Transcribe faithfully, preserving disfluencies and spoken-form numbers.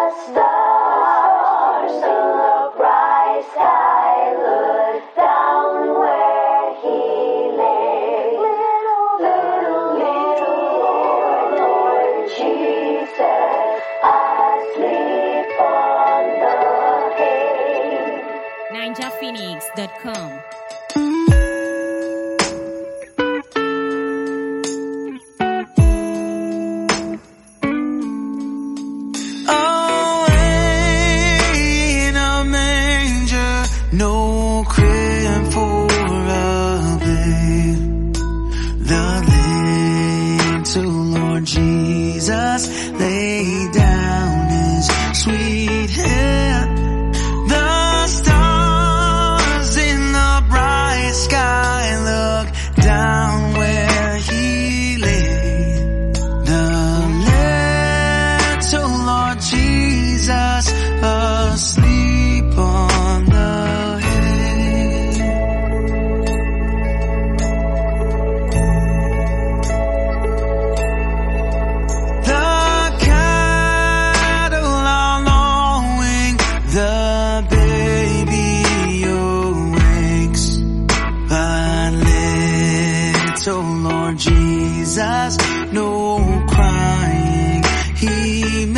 stars in the bright sky look down where he lay. Little, little, little Lord, Lord Jesus, asleep on the hay. ninja phoenix dot com No crib for a babe. The little Lord Jesus laid down his sweet head. The stars in the bright sky look down where he lay. The little Lord Jesus asleep on the Jesus, no crying he